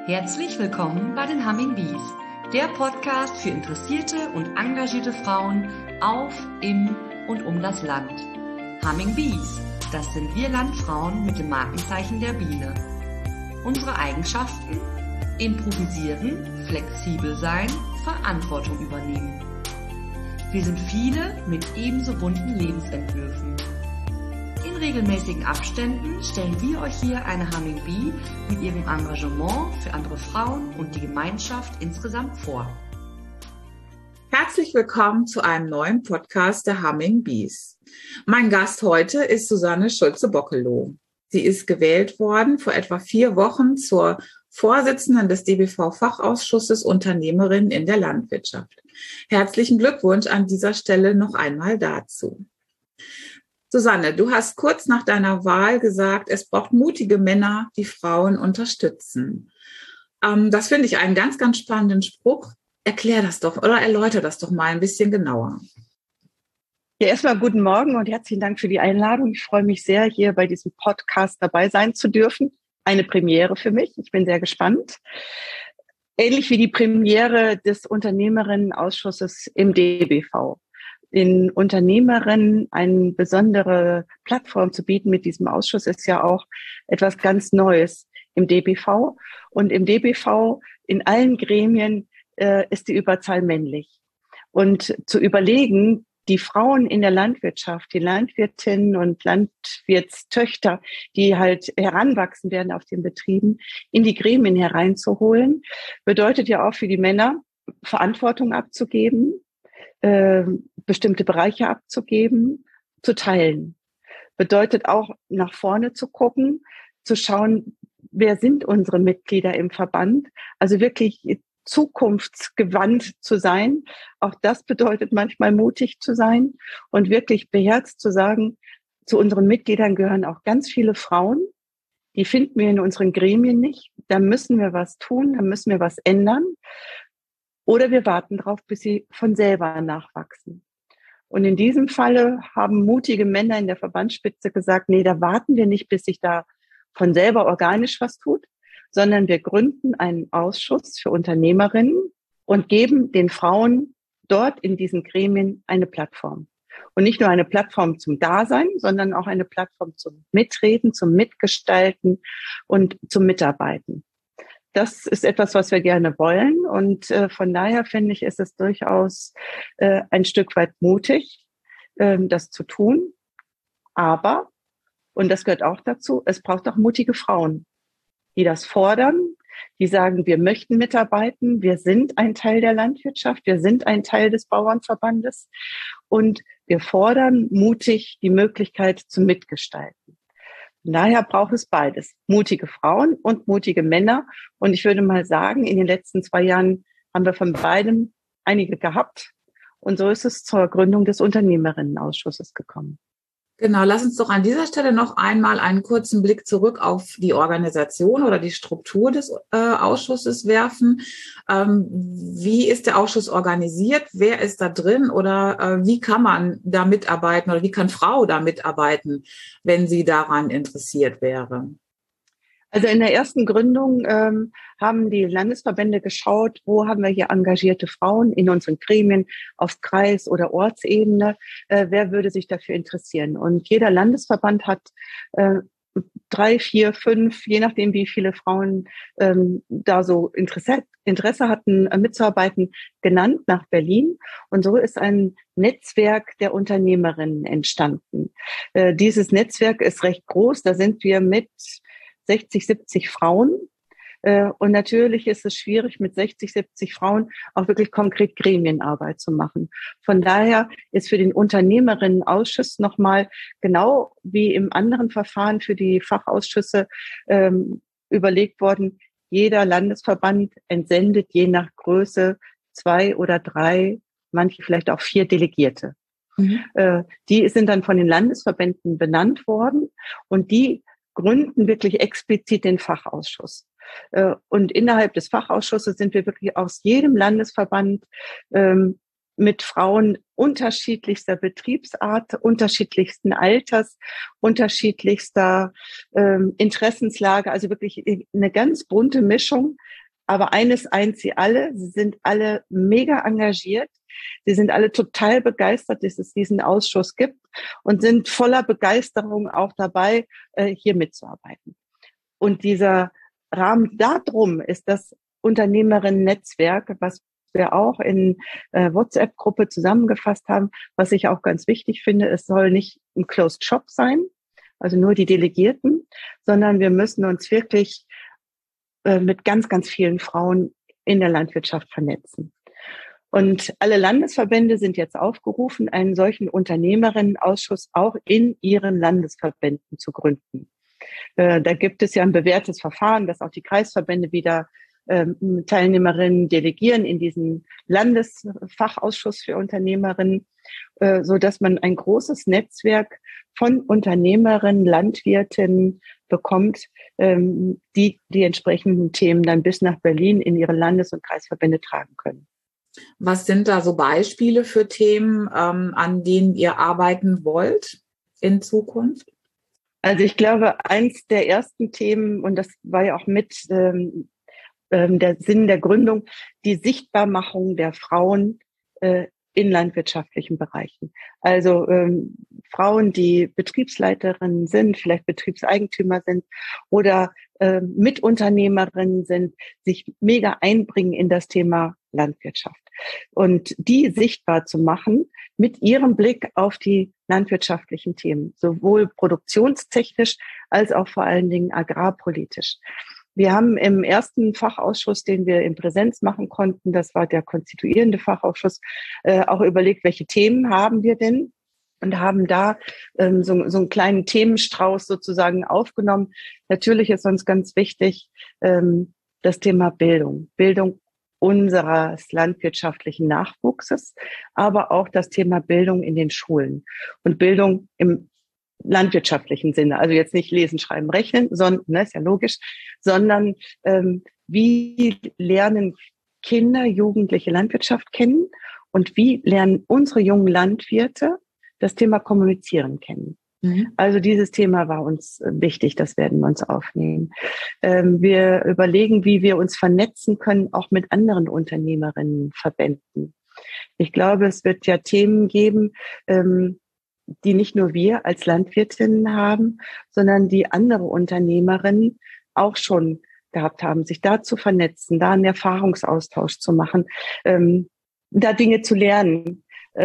Herzlich willkommen bei den Humming Bees, der Podcast für interessierte und engagierte Frauen auf, in und um das Land. Humming Bees, das sind wir Landfrauen mit dem Markenzeichen der Biene. Unsere Eigenschaften? Improvisieren, flexibel sein, Verantwortung übernehmen. Wir sind viele mit ebenso bunten Lebensentwürfen. In regelmäßigen Abständen stellen wir euch hier eine Humming Bee mit ihrem Engagement für andere Frauen und die Gemeinschaft insgesamt vor. Herzlich willkommen zu einem neuen Podcast der Humming Bees. Mein Gast heute ist Susanne Schulze-Bockelow. Sie ist gewählt worden vor etwa 4 Wochen zur Vorsitzenden des DBV-Fachausschusses Unternehmerinnen in der Landwirtschaft. Herzlichen Glückwunsch an dieser Stelle noch einmal dazu. Susanne, du hast kurz nach deiner Wahl gesagt, es braucht mutige Männer, die Frauen unterstützen. Das finde ich einen ganz, ganz spannenden Spruch. Erklär das doch oder erläutere das doch mal ein bisschen genauer. Ja, erstmal guten Morgen und herzlichen Dank für die Einladung. Ich freue mich sehr, hier bei diesem Podcast dabei sein zu dürfen. Eine Premiere für mich. Ich bin sehr gespannt. Ähnlich wie die Premiere des Unternehmerinnenausschusses im DBV. Den Unternehmerinnen eine besondere Plattform zu bieten mit diesem Ausschuss ist ja auch etwas ganz Neues im DBV. Und im DBV in allen Gremien ist die Überzahl männlich. Und zu überlegen, die Frauen in der Landwirtschaft, die Landwirtinnen und Landwirtstöchter, die halt heranwachsen werden auf den Betrieben, in die Gremien hereinzuholen, bedeutet ja auch für die Männer, Verantwortung abzugeben, bestimmte Bereiche abzugeben, zu teilen. Bedeutet auch, nach vorne zu gucken, zu schauen, wer sind unsere Mitglieder im Verband, also wirklich zukunftsgewandt zu sein. Auch das bedeutet manchmal mutig zu sein und wirklich beherzt zu sagen, zu unseren Mitgliedern gehören auch ganz viele Frauen. Die finden wir in unseren Gremien nicht. Da müssen wir was tun, da müssen wir was ändern. Oder wir warten darauf, bis sie von selber nachwachsen. Und in diesem Falle haben mutige Männer in der Verbandsspitze gesagt, nee, da warten wir nicht, bis sich da von selber organisch was tut, sondern wir gründen einen Ausschuss für Unternehmerinnen und geben den Frauen dort in diesen Gremien eine Plattform. Und nicht nur eine Plattform zum Dasein, sondern auch eine Plattform zum Mitreden, zum Mitgestalten und zum Mitarbeiten. Das ist etwas, was wir gerne wollen. Und von daher finde ich, ist es durchaus ein Stück weit mutig, das zu tun. Aber, und das gehört auch dazu, es braucht auch mutige Frauen, die das fordern, die sagen, wir möchten mitarbeiten, wir sind ein Teil der Landwirtschaft, wir sind ein Teil des Bauernverbandes und wir fordern mutig die Möglichkeit zum Mitgestalten. Von daher braucht es beides, mutige Frauen und mutige Männer. Und ich würde mal sagen, in den letzten 2 Jahren haben wir von beidem einige gehabt. Und so ist es zur Gründung des Unternehmerinnenausschusses gekommen. Genau, lass uns doch an dieser Stelle noch einmal einen kurzen Blick zurück auf die Organisation oder die Struktur des Ausschusses werfen. Wie ist der Ausschuss organisiert? Wer ist da drin? Oder wie kann man da mitarbeiten oder wie kann Frau da mitarbeiten, wenn sie daran interessiert wäre? Also in der ersten Gründung haben die Landesverbände geschaut, wo haben wir hier engagierte Frauen in unseren Gremien auf Kreis- oder Ortsebene. Wer würde sich dafür interessieren? Und jeder Landesverband hat 3, 4, 5, je nachdem, wie viele Frauen da so Interesse hatten, mitzuarbeiten, genannt nach Berlin. Und so ist ein Netzwerk der Unternehmerinnen entstanden. Dieses Netzwerk ist recht groß. Da sind wir mit 60, 70 Frauen. Und natürlich ist es schwierig, mit 60, 70 Frauen auch wirklich konkret Gremienarbeit zu machen. Von daher ist für den Unternehmerinnenausschuss nochmal genau wie im anderen Verfahren für die Fachausschüsse überlegt worden, jeder Landesverband entsendet je nach Größe 2 oder 3, manche vielleicht auch 4 Delegierte. Die sind dann von den Landesverbänden benannt worden und die gründen wirklich explizit den Fachausschuss. Und innerhalb des Fachausschusses sind wir wirklich aus jedem Landesverband mit Frauen unterschiedlichster Betriebsart, unterschiedlichsten Alters, unterschiedlichster Interessenslage, also wirklich eine ganz bunte Mischung. Aber eines eint sie alle, sie sind alle mega engagiert, sie sind alle total begeistert, dass es diesen Ausschuss gibt und sind voller Begeisterung auch dabei, hier mitzuarbeiten. Und dieser Rahmen darum ist das Unternehmerinnen-Netzwerk, was wir auch in WhatsApp-Gruppe zusammengefasst haben, was ich auch ganz wichtig finde. Es soll nicht ein Closed Shop sein, also nur die Delegierten, sondern wir müssen uns wirklich mit ganz, ganz vielen Frauen in der Landwirtschaft vernetzen. Und alle Landesverbände sind jetzt aufgerufen, einen solchen Unternehmerinnenausschuss auch in ihren Landesverbänden zu gründen. Da gibt es ja ein bewährtes Verfahren, dass auch die Kreisverbände wieder Teilnehmerinnen delegieren in diesen Landesfachausschuss für Unternehmerinnen, so dass man ein großes Netzwerk von Unternehmerinnen, Landwirtinnen bekommt, die entsprechenden Themen dann bis nach Berlin in ihre Landes- und Kreisverbände tragen können. Was sind da so Beispiele für Themen, an denen ihr arbeiten wollt in Zukunft? Also ich glaube, eins der ersten Themen, und das war ja auch mit der Sinn der Gründung, die Sichtbarmachung der Frauen in landwirtschaftlichen Bereichen. Also Frauen, die Betriebsleiterinnen sind, vielleicht Betriebseigentümer sind oder Mitunternehmerinnen sind, sich mega einbringen in das Thema Landwirtschaft. Und die sichtbar zu machen mit ihrem Blick auf die landwirtschaftlichen Themen, sowohl produktionstechnisch als auch vor allen Dingen agrarpolitisch. Wir haben im ersten Fachausschuss, den wir in Präsenz machen konnten, das war der konstituierende Fachausschuss, auch überlegt, welche Themen haben wir denn? Und haben da so einen kleinen Themenstrauß sozusagen aufgenommen. Natürlich ist uns ganz wichtig das Thema Bildung. Bildung unseres landwirtschaftlichen Nachwuchses, aber auch das Thema Bildung in den Schulen. Und Bildung im landwirtschaftlichen Sinne, also jetzt nicht lesen, schreiben, rechnen, sondern, ne, ist ja logisch, sondern wie lernen Kinder, Jugendliche Landwirtschaft kennen und wie lernen unsere jungen Landwirte das Thema Kommunizieren kennen. Mhm. Also dieses Thema war uns wichtig, das werden wir uns aufnehmen. Wir überlegen, wie wir uns vernetzen können, auch mit anderen Unternehmerinnenverbänden. Ich glaube, es wird ja Themen geben, die nicht nur wir als Landwirtinnen haben, sondern die andere Unternehmerinnen auch schon gehabt haben, sich da zu vernetzen, da einen Erfahrungsaustausch zu machen, da Dinge zu lernen.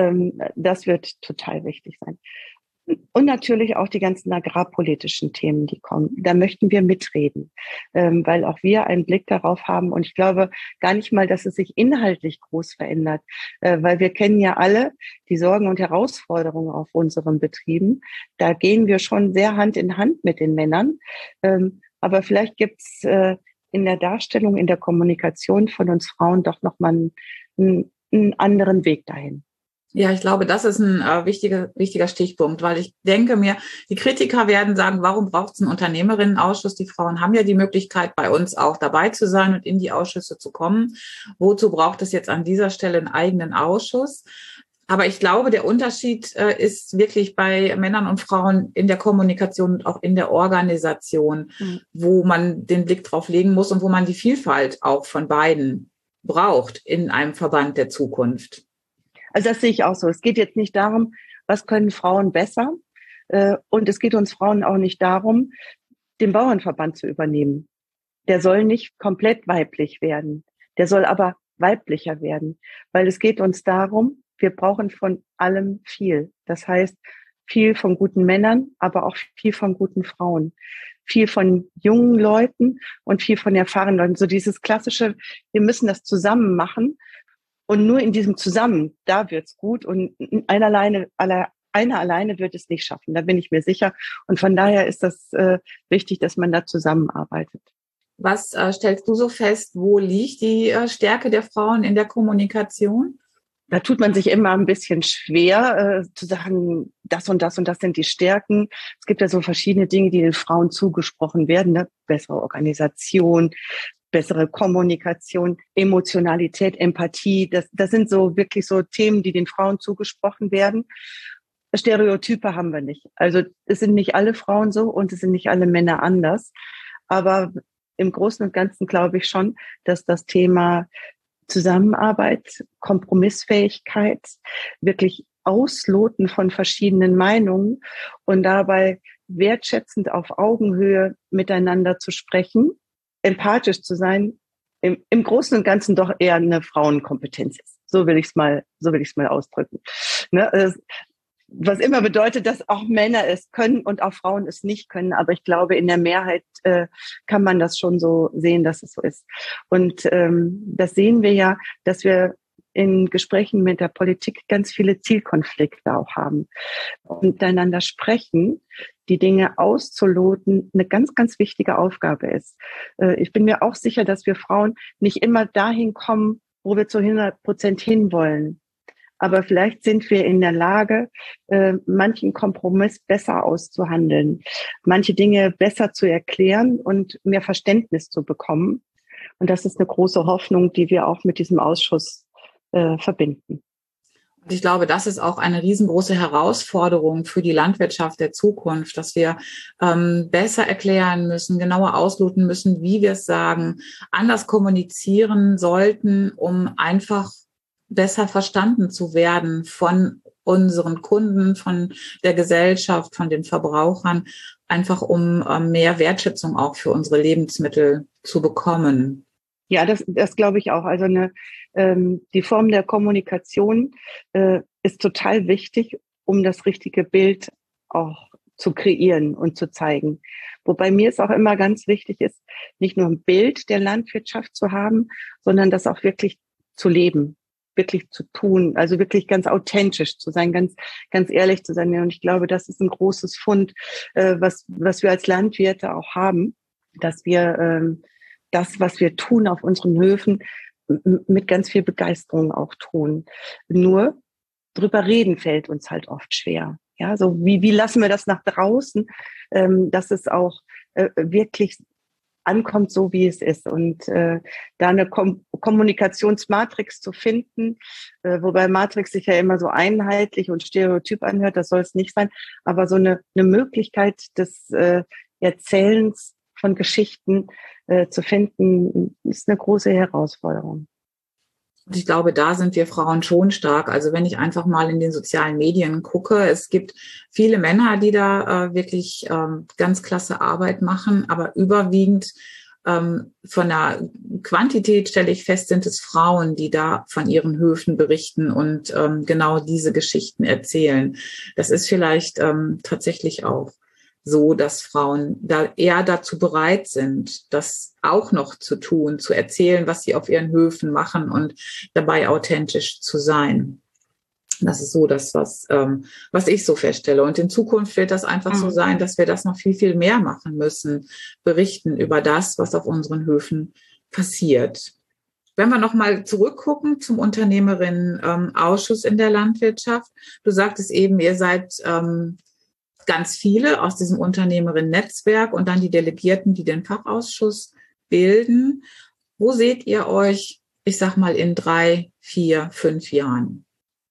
Das wird total wichtig sein. Und natürlich auch die ganzen agrarpolitischen Themen, die kommen. Da möchten wir mitreden, weil auch wir einen Blick darauf haben. Und ich glaube gar nicht mal, dass es sich inhaltlich groß verändert, weil wir kennen ja alle die Sorgen und Herausforderungen auf unseren Betrieben. Da gehen wir schon sehr Hand in Hand mit den Männern. Aber vielleicht gibt's in der Darstellung, in der Kommunikation von uns Frauen doch nochmal einen anderen Weg dahin. Ja, ich glaube, das ist ein wichtiger Stichpunkt, weil ich denke mir, die Kritiker werden sagen, warum braucht es einen Unternehmerinnenausschuss? Die Frauen haben ja die Möglichkeit, bei uns auch dabei zu sein und in die Ausschüsse zu kommen. Wozu braucht es jetzt an dieser Stelle einen eigenen Ausschuss? Aber ich glaube, der Unterschied ist wirklich bei Männern und Frauen in der Kommunikation und auch in der Organisation, wo man den Blick drauf legen muss und wo man die Vielfalt auch von beiden braucht in einem Verband der Zukunft. Also das sehe ich auch so. Es geht jetzt nicht darum, was können Frauen besser. Und es geht uns Frauen auch nicht darum, den Bauernverband zu übernehmen. Der soll nicht komplett weiblich werden. Der soll aber weiblicher werden. Weil es geht uns darum, wir brauchen von allem viel. Das heißt, viel von guten Männern, aber auch viel von guten Frauen. Viel von jungen Leuten und viel von erfahrenen Leuten. So dieses klassische, wir müssen das zusammen machen. Und nur in diesem Zusammen, da wird's gut. Und einer alleine wird es nicht schaffen. Da bin ich mir sicher. Und von daher ist das wichtig, dass man da zusammenarbeitet. Was stellst du so fest? Wo liegt die Stärke der Frauen in der Kommunikation? Da tut man sich immer ein bisschen schwer, zu sagen, das und das und das sind die Stärken. Es gibt ja so verschiedene Dinge, die den Frauen zugesprochen werden, ne? Bessere Organisation, bessere Kommunikation, Emotionalität, Empathie. Das sind so wirklich so Themen, die den Frauen zugesprochen werden. Stereotype haben wir nicht. Also es sind nicht alle Frauen so und es sind nicht alle Männer anders. Aber im Großen und Ganzen glaube ich schon, dass das Thema Zusammenarbeit, Kompromissfähigkeit, wirklich Ausloten von verschiedenen Meinungen und dabei wertschätzend auf Augenhöhe miteinander zu sprechen, empathisch zu sein, im Großen und Ganzen doch eher eine Frauenkompetenz ist. So will ich es mal ausdrücken. Ne? Was immer bedeutet, dass auch Männer es können und auch Frauen es nicht können. Aber ich glaube, in der Mehrheit kann man das schon so sehen, dass es so ist. Und das sehen wir ja, dass wir in Gesprächen mit der Politik ganz viele Zielkonflikte auch haben. Und miteinander sprechen, die Dinge auszuloten, eine ganz, ganz wichtige Aufgabe ist. Ich bin mir auch sicher, dass wir Frauen nicht immer dahin kommen, wo wir zu 100% hinwollen. Aber vielleicht sind wir in der Lage, manchen Kompromiss besser auszuhandeln, manche Dinge besser zu erklären und mehr Verständnis zu bekommen. Und das ist eine große Hoffnung, die wir auch mit diesem Ausschuss verbinden. Und ich glaube, das ist auch eine riesengroße Herausforderung für die Landwirtschaft der Zukunft, dass wir besser erklären müssen, genauer ausloten müssen, wie wir es sagen, anders kommunizieren sollten, um einfach besser verstanden zu werden von unseren Kunden, von der Gesellschaft, von den Verbrauchern, einfach um mehr Wertschätzung auch für unsere Lebensmittel zu bekommen. Ja, das glaube ich auch. Also die Form der Kommunikation ist total wichtig, um das richtige Bild auch zu kreieren und zu zeigen. Wobei mir es auch immer ganz wichtig ist, nicht nur ein Bild der Landwirtschaft zu haben, sondern das auch wirklich zu leben, wirklich zu tun, also wirklich ganz authentisch zu sein, ganz, ganz ehrlich zu sein. Und ich glaube, das ist ein großes Fund, was wir als Landwirte auch haben, dass wir das, was wir tun auf unseren Höfen, mit ganz viel Begeisterung auch tun. Nur drüber reden fällt uns halt oft schwer. Ja, so wie lassen wir das nach draußen, dass es auch wirklich ankommt, so wie es ist. Und da eine Kommunikationsmatrix zu finden, wobei Matrix sich ja immer so einheitlich und stereotyp anhört, das soll es nicht sein, aber so eine Möglichkeit des Erzählens von Geschichten zu finden, ist eine große Herausforderung. Und ich glaube, da sind wir Frauen schon stark. Also wenn ich einfach mal in den sozialen Medien gucke, es gibt viele Männer, die da wirklich ganz klasse Arbeit machen, aber überwiegend von der Quantität stelle ich fest, sind es Frauen, die da von ihren Höfen berichten und genau diese Geschichten erzählen. Das ist vielleicht tatsächlich auch so, dass Frauen da eher dazu bereit sind, das auch noch zu tun, zu erzählen, was sie auf ihren Höfen machen und dabei authentisch zu sein. Das ist so das, was ich so feststelle. Und in Zukunft wird das einfach so sein, dass wir das noch viel, viel mehr machen müssen, berichten über das, was auf unseren Höfen passiert. Wenn wir nochmal zurückgucken zum Unternehmerinnenausschuss in der Landwirtschaft. Du sagtest eben, ihr seid ganz viele aus diesem Unternehmerinnen-Netzwerk und dann die Delegierten, die den Fachausschuss bilden. Wo seht ihr euch, ich sag mal, in 3, 4, 5 Jahren?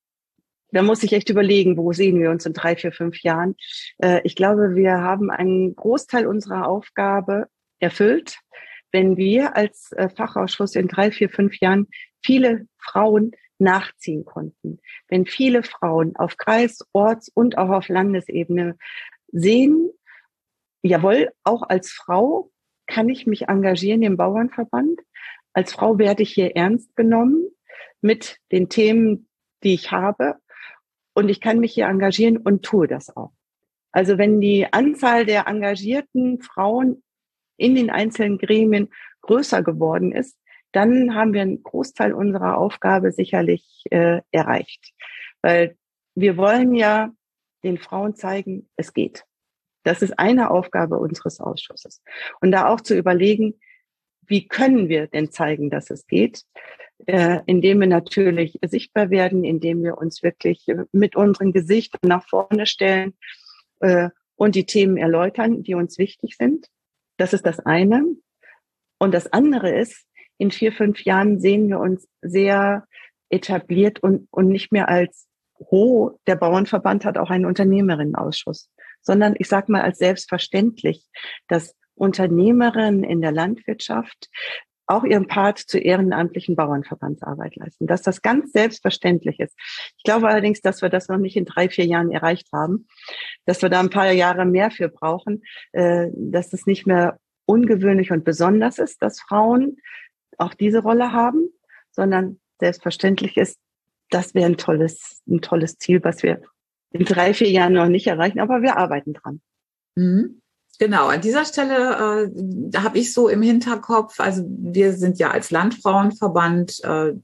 Da muss ich echt überlegen, wo sehen wir uns in 3, 4, 5 Jahren. Ich glaube, wir haben einen Großteil unserer Aufgabe erfüllt, wenn wir als Fachausschuss in 3, 4, 5 Jahren viele Frauen nachziehen konnten. Wenn viele Frauen auf Kreis-, Orts- und auch auf Landesebene sehen, jawohl, auch als Frau kann ich mich engagieren im Bauernverband. Als Frau werde ich hier ernst genommen mit den Themen, die ich habe. Und ich kann mich hier engagieren und tue das auch. Also wenn die Anzahl der engagierten Frauen in den einzelnen Gremien größer geworden ist, dann haben wir einen Großteil unserer Aufgabe sicherlich erreicht. Weil wir wollen ja den Frauen zeigen, es geht. Das ist eine Aufgabe unseres Ausschusses. Und da auch zu überlegen, wie können wir denn zeigen, dass es geht? Indem wir natürlich sichtbar werden, indem wir uns wirklich mit unserem Gesicht nach vorne stellen und die Themen erläutern, die uns wichtig sind. Das ist das eine. Und das andere ist, in 4, 5 Jahren sehen wir uns sehr etabliert und nicht mehr als, der Bauernverband hat auch einen Unternehmerinnenausschuss, sondern ich sage mal als selbstverständlich, dass Unternehmerinnen in der Landwirtschaft auch ihren Part zur ehrenamtlichen Bauernverbandsarbeit leisten, dass das ganz selbstverständlich ist. Ich glaube allerdings, dass wir das noch nicht in 3, 4 Jahren erreicht haben, dass wir da ein paar Jahre mehr für brauchen, dass es nicht mehr ungewöhnlich und besonders ist, dass Frauen auch diese Rolle haben, sondern selbstverständlich ist, das wäre ein tolles Ziel, was wir in 3, 4 Jahren noch nicht erreichen, aber wir arbeiten dran. Mhm. Genau, an dieser Stelle habe ich so im Hinterkopf, also wir sind ja als Landfrauenverband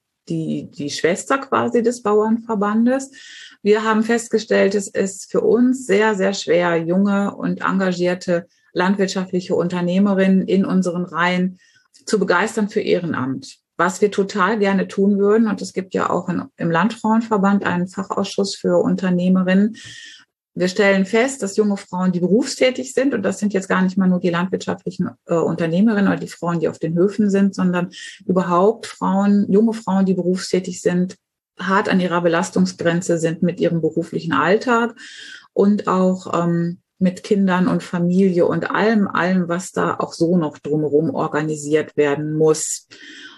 die Schwester quasi des Bauernverbandes. Wir haben festgestellt, es ist für uns sehr, sehr schwer, junge und engagierte landwirtschaftliche Unternehmerinnen in unseren Reihen zu begeistern für Ehrenamt, was wir total gerne tun würden. Und es gibt ja auch im Landfrauenverband einen Fachausschuss für Unternehmerinnen. Wir stellen fest, dass junge Frauen, die berufstätig sind, und das sind jetzt gar nicht mal nur die landwirtschaftlichen Unternehmerinnen oder die Frauen, die auf den Höfen sind, sondern überhaupt junge Frauen, die berufstätig sind, hart an ihrer Belastungsgrenze sind mit ihrem beruflichen Alltag und auch mit Kindern und Familie und allem, was da auch so noch drumherum organisiert werden muss.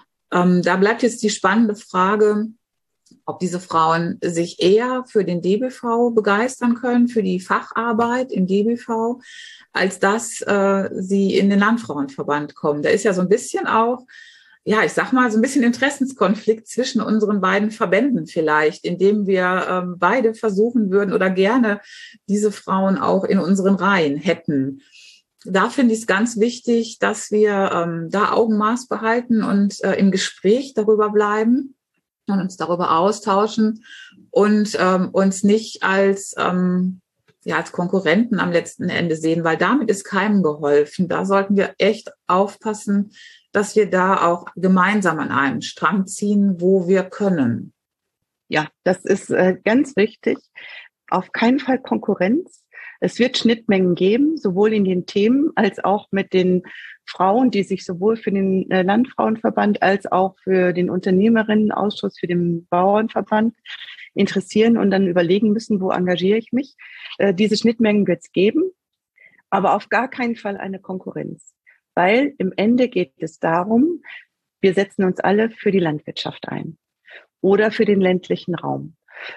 Da bleibt jetzt die spannende Frage, ob diese Frauen sich eher für den DBV begeistern können, für die Facharbeit im DBV, als dass sie in den Landfrauenverband kommen. Da ist ja so ein bisschen auch, ja, ich sag mal, so ein bisschen Interessenskonflikt zwischen unseren beiden Verbänden vielleicht, indem wir beide versuchen würden oder gerne diese Frauen auch in unseren Reihen hätten. Da finde ich es ganz wichtig, dass wir da Augenmaß behalten und im Gespräch darüber bleiben und uns darüber austauschen und uns nicht als Konkurrenten am letzten Ende sehen, weil damit ist keinem geholfen. Da sollten wir echt aufpassen, dass wir da auch gemeinsam an einem Strang ziehen, wo wir können. Ja, das ist ganz wichtig. Auf keinen Fall Konkurrenz. Es wird Schnittmengen geben, sowohl in den Themen als auch mit den Frauen, die sich sowohl für den Landfrauenverband als auch für den Unternehmerinnenausschuss, für den Bauernverband interessieren und dann überlegen müssen, wo engagiere ich mich. Diese Schnittmengen wird es geben, aber auf gar keinen Fall eine Konkurrenz. Weil im Ende geht es darum, wir setzen uns alle für die Landwirtschaft ein oder für den ländlichen Raum.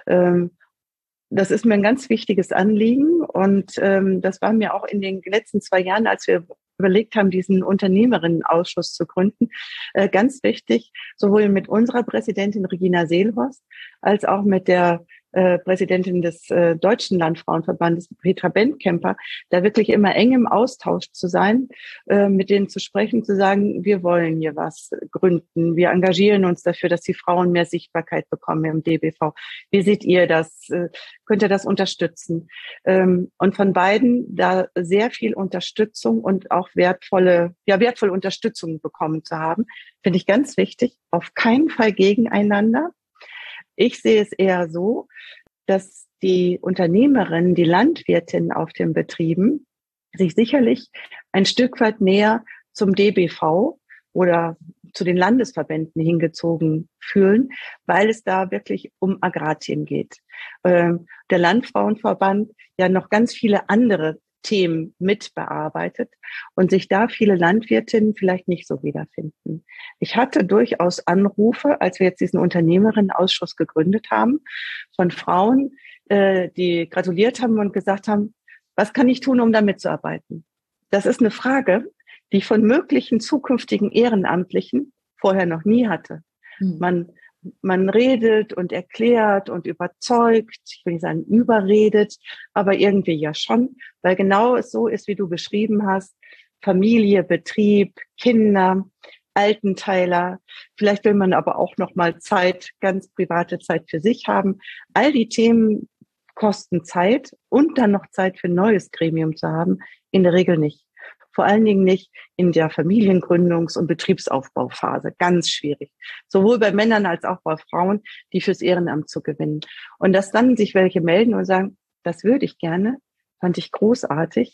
Das ist mir ein ganz wichtiges Anliegen und das war mir auch in den letzten 2 Jahren, als wir überlegt haben, diesen Unternehmerinnenausschuss zu gründen, ganz wichtig, sowohl mit unserer Präsidentin Regina Seelhorst als auch mit der Präsidentin des Deutschen Landfrauenverbandes, Petra Bentkemper, da wirklich immer eng im Austausch zu sein, mit denen zu sprechen, zu sagen, wir wollen hier was gründen, wir engagieren uns dafür, dass die Frauen mehr Sichtbarkeit bekommen im DBV. Wie seht ihr das? Könnt ihr das unterstützen? Und von beiden da sehr viel Unterstützung und auch wertvolle Unterstützung bekommen zu haben, finde ich ganz wichtig. Auf keinen Fall gegeneinander. Ich sehe es eher so, dass die Unternehmerinnen, die Landwirtinnen auf den Betrieben sich sicherlich ein Stück weit näher zum DBV oder zu den Landesverbänden hingezogen fühlen, weil es da wirklich um Agrarthemen geht. Der Landfrauenverband ja noch ganz viele andere Themen mitbearbeitet und sich da viele Landwirtinnen vielleicht nicht so wiederfinden. Ich hatte durchaus Anrufe, als wir jetzt diesen Unternehmerinnenausschuss gegründet haben, von Frauen, die gratuliert haben und gesagt haben, was kann ich tun, um da mitzuarbeiten? Das ist eine Frage, die ich von möglichen zukünftigen Ehrenamtlichen vorher noch nie hatte. Man redet und erklärt und überzeugt, ich will nicht sagen überredet, aber irgendwie ja schon, weil genau es so ist, wie du beschrieben hast, Familie, Betrieb, Kinder, Altenteiler, vielleicht will man aber auch noch mal Zeit, ganz private Zeit für sich haben. All die Themen kosten Zeit und dann noch Zeit für ein neues Gremium zu haben, in der Regel nicht. Vor allen Dingen nicht in der Familiengründungs- und Betriebsaufbauphase. Ganz schwierig. Sowohl bei Männern als auch bei Frauen, die fürs Ehrenamt zu gewinnen. Und dass dann sich welche melden und sagen, das würde ich gerne, fand ich großartig.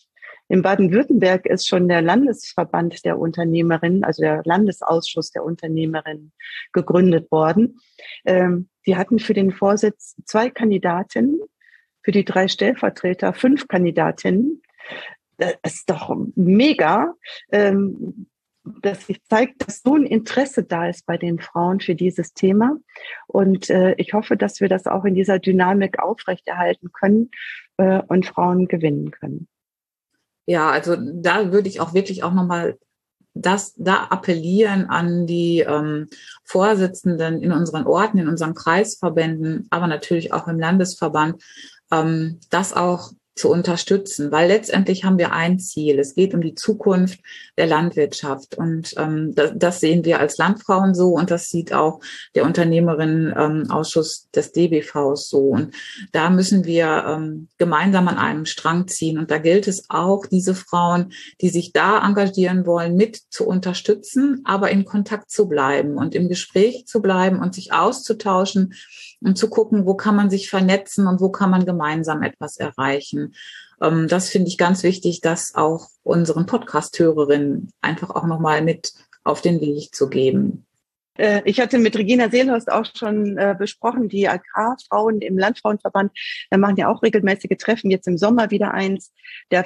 In Baden-Württemberg ist schon der Landesverband der Unternehmerinnen, also der Landesausschuss der Unternehmerinnen gegründet worden. Die hatten für den Vorsitz 2 Kandidatinnen, für die 3 Stellvertreter 5 Kandidatinnen. Das ist doch mega, dass sich zeigt, dass so ein Interesse da ist bei den Frauen für dieses Thema. Und ich hoffe, dass wir das auch in dieser Dynamik aufrechterhalten können und Frauen gewinnen können. Ja, also da würde ich auch wirklich auch nochmal da appellieren an die Vorsitzenden in unseren Orten, in unseren Kreisverbänden, aber natürlich auch im Landesverband, das auch zu unterstützen, weil letztendlich haben wir ein Ziel. Es geht um die Zukunft der Landwirtschaft und das sehen wir als Landfrauen so und das sieht auch der Unternehmerinnenausschuss des DBVs so. Und da müssen wir gemeinsam an einem Strang ziehen und da gilt es auch, diese Frauen, die sich da engagieren wollen, mit zu unterstützen, aber in Kontakt zu bleiben und im Gespräch zu bleiben und sich auszutauschen und zu gucken, wo kann man sich vernetzen und wo kann man gemeinsam etwas erreichen. Das finde ich ganz wichtig, das auch unseren Podcast-Hörerinnen einfach auch nochmal mit auf den Weg zu geben. Ich hatte mit Regina Seelhorst auch schon besprochen, die Agrarfrauen im Landfrauenverband machen ja auch regelmäßige Treffen, jetzt im Sommer wieder eins. Der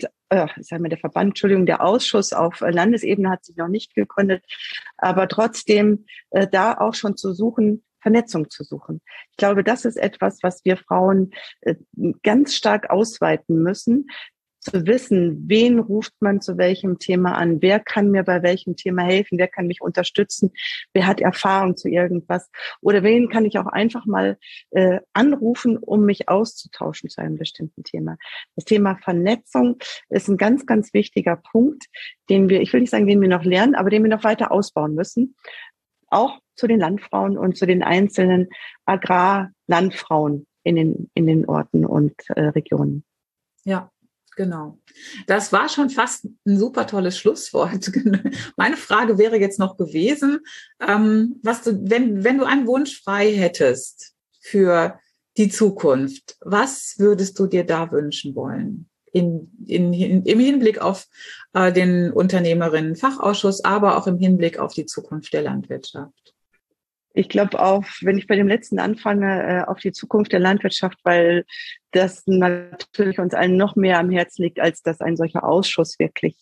Ausschuss auf Landesebene hat sich noch nicht gegründet, aber trotzdem da auch schon zu suchen, Vernetzung zu suchen. Ich glaube, das ist etwas, was wir Frauen ganz stark ausweiten müssen, zu wissen, wen ruft man zu welchem Thema an, wer kann mir bei welchem Thema helfen, wer kann mich unterstützen, wer hat Erfahrung zu irgendwas oder wen kann ich auch einfach mal anrufen, um mich auszutauschen zu einem bestimmten Thema. Das Thema Vernetzung ist ein ganz, ganz wichtiger Punkt, ich will nicht sagen, den wir noch lernen, aber den wir noch weiter ausbauen müssen. Auch zu den Landfrauen und zu den einzelnen Agrarlandfrauen in den Orten und Regionen. Ja, genau. Das war schon fast ein super tolles Schlusswort. Meine Frage wäre jetzt noch gewesen, wenn du einen Wunsch frei hättest für die Zukunft, was würdest du dir da wünschen wollen? Im Hinblick auf den Unternehmerinnen-Fachausschuss, aber auch im Hinblick auf die Zukunft der Landwirtschaft. Ich glaube auch, wenn ich bei dem letzten anfange, auf die Zukunft der Landwirtschaft, weil das natürlich uns allen noch mehr am Herzen liegt, als dass ein solcher Ausschuss wirklich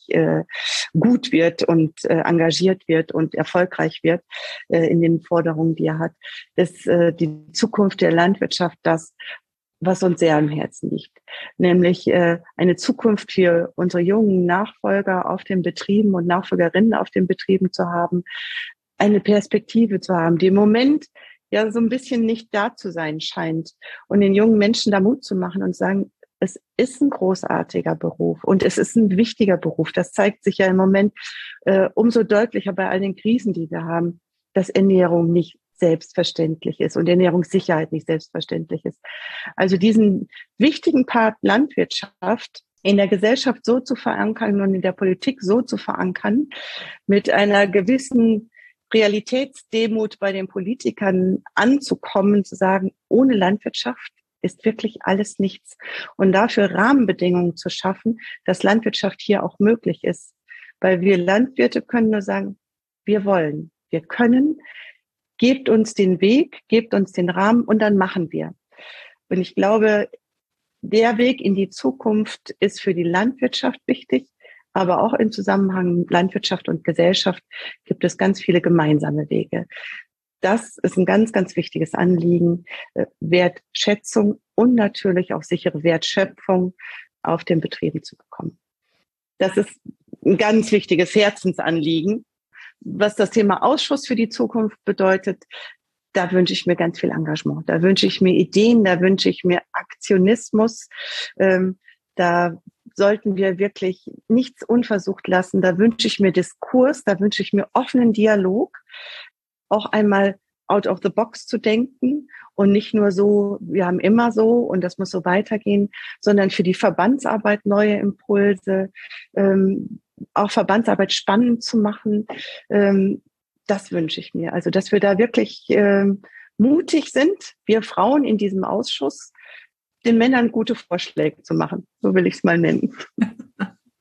gut wird und engagiert wird und erfolgreich wird in den Forderungen, die er hat. Ist die Zukunft der Landwirtschaft das, was uns sehr am Herzen liegt, nämlich eine Zukunft für unsere jungen Nachfolger auf den Betrieben und Nachfolgerinnen auf den Betrieben zu haben, eine Perspektive zu haben, die im Moment ja so ein bisschen nicht da zu sein scheint und den jungen Menschen da Mut zu machen und sagen, es ist ein großartiger Beruf und es ist ein wichtiger Beruf. Das zeigt sich ja im Moment umso deutlicher bei all den Krisen, die wir haben, dass Ernährung nicht selbstverständlich ist und Ernährungssicherheit nicht selbstverständlich ist. Also diesen wichtigen Part Landwirtschaft in der Gesellschaft so zu verankern und in der Politik so zu verankern, mit einer gewissen Realitätsdemut bei den Politikern anzukommen, zu sagen, ohne Landwirtschaft ist wirklich alles nichts. Und dafür Rahmenbedingungen zu schaffen, dass Landwirtschaft hier auch möglich ist. Weil wir Landwirte können nur sagen, wir wollen, wir können, gebt uns den Weg, gebt uns den Rahmen und dann machen wir. Und ich glaube, der Weg in die Zukunft ist für die Landwirtschaft wichtig, aber auch im Zusammenhang Landwirtschaft und Gesellschaft gibt es ganz viele gemeinsame Wege. Das ist ein ganz, ganz wichtiges Anliegen, Wertschätzung und natürlich auch sichere Wertschöpfung auf den Betrieben zu bekommen. Das ist ein ganz wichtiges Herzensanliegen. Was das Thema Ausschuss für die Zukunft bedeutet, da wünsche ich mir ganz viel Engagement. Da wünsche ich mir Ideen, da wünsche ich mir Aktionismus. Da sollten wir wirklich nichts unversucht lassen. Da wünsche ich mir Diskurs, da wünsche ich mir offenen Dialog, auch einmal out of the box zu denken und nicht nur so, wir haben immer so und das muss so weitergehen, sondern für die Verbandsarbeit neue Impulse, auch Verbandsarbeit spannend zu machen. Das wünsche ich mir. Also, dass wir da wirklich mutig sind, wir Frauen in diesem Ausschuss, den Männern gute Vorschläge zu machen. So will ich es mal nennen.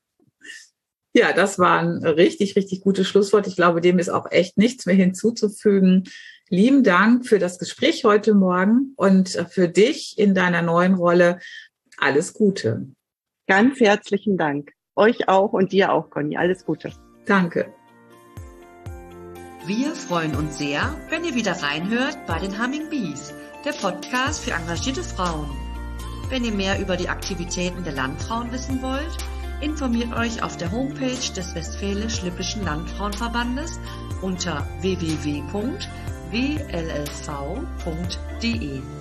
Ja, das war ein richtig, richtig gutes Schlusswort. Ich glaube, dem ist auch echt nichts mehr hinzuzufügen. Lieben Dank für das Gespräch heute Morgen und für dich in deiner neuen Rolle. Alles Gute. Ganz herzlichen Dank. Euch auch und dir auch, Conny. Alles Gute. Danke. Wir freuen uns sehr, wenn ihr wieder reinhört bei den Humming Bees, der Podcast für engagierte Frauen. Wenn ihr mehr über die Aktivitäten der Landfrauen wissen wollt, informiert euch auf der Homepage des Westfälisch-Lippischen Landfrauenverbandes unter www.wllv.de.